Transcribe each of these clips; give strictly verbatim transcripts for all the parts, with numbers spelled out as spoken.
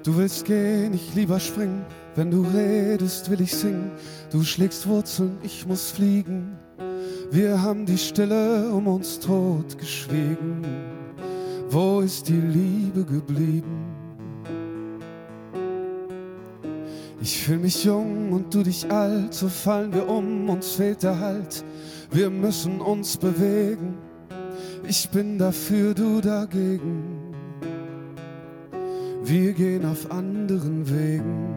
Du willst gehen, ich lieber springen. Wenn du redest, will ich singen. Du schlägst Wurzeln, ich muss fliegen. Wir haben die Stille um uns totgeschwiegen. Wo ist die Liebe geblieben? Ich fühl mich jung und du dich alt, so fallen wir um, uns fehlt der Halt. Wir müssen uns bewegen, ich bin dafür, du dagegen. Wir gehen auf anderen Wegen.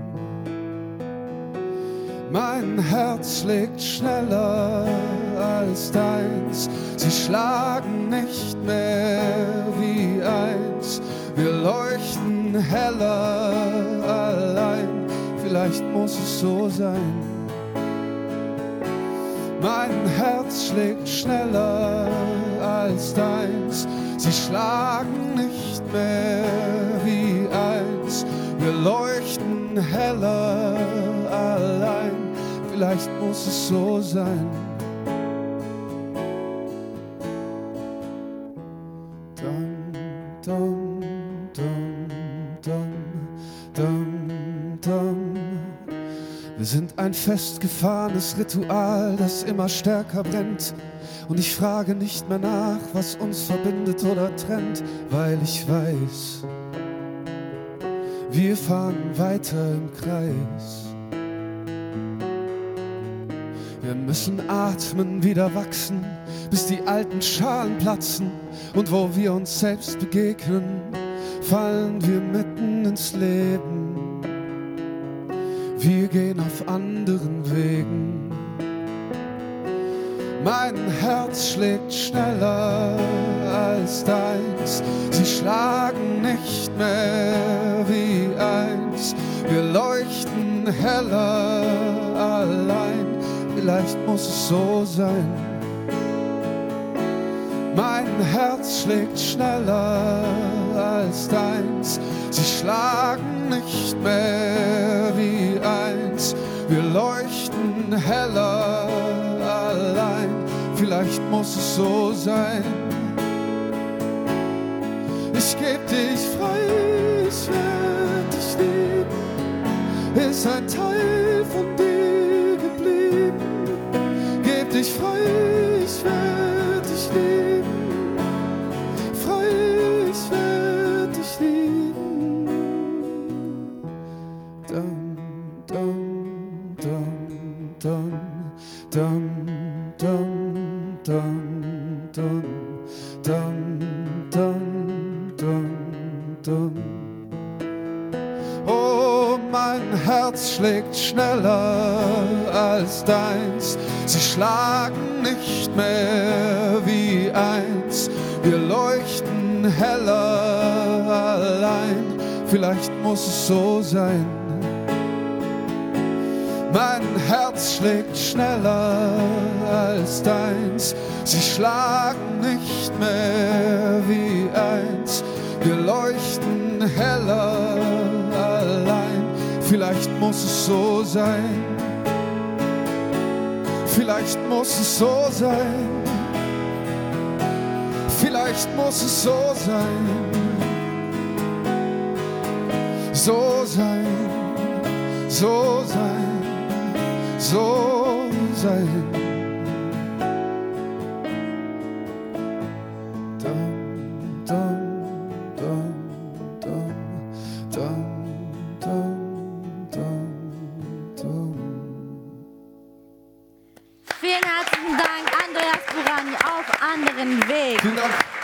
Mein Herz schlägt schneller als deins. Sie schlagen nicht mehr wie eins. Wir leuchten heller allein. Vielleicht muss es so sein. Mein Herz schlägt schneller als deins. Sie schlagen nicht mehr wie eins. Wir leuchten heller allein. Vielleicht muss es so sein. Dum, dum, dum, dum, dum, dum. Wir sind ein festgefahrenes Ritual, das immer stärker brennt. Und ich frage nicht mehr nach, was uns verbindet oder trennt, weil ich weiß, wir fahren weiter im Kreis. Wir müssen atmen, wieder wachsen, bis die alten Schalen platzen. Und wo wir uns selbst begegnen, fallen wir mitten ins Leben. Wir gehen auf anderen Wegen. Mein Herz schlägt schneller als deins. Sie schlagen nicht mehr wie eins. Wir leuchten heller allein. Vielleicht muss es so sein. Mein Herz schlägt schneller als deins. Sie schlagen nicht mehr wie eins. Wir leuchten heller allein. Vielleicht muss es so sein. Ich geb dich frei, ich werd dich lieben. Ist ein Teil von dir geblieben. Geb dich frei, ich werd dich lieben. Frei, ich werd dich lieben. Dum, dum, dum, dum, dum, dum, dum, dum, dum, dum, dum, dum. Oh, mein Herz schlägt schneller als deins. Sie schlagen nicht mehr wie eins. Wir leuchten heller allein. Vielleicht muss es so sein. Mein Herz schlägt schneller als deins. Sie schlagen nicht mehr wie eins. Wir leuchten heller allein. Vielleicht muss es so sein. Vielleicht muss es so sein. Vielleicht muss es so sein. So sein. So sein. So sein. Dum, dum, dum, dum, dum, dum, dum, dum. Vielen herzlichen Dank, Andreas Burani, auf anderen Weg. Vielen Dank.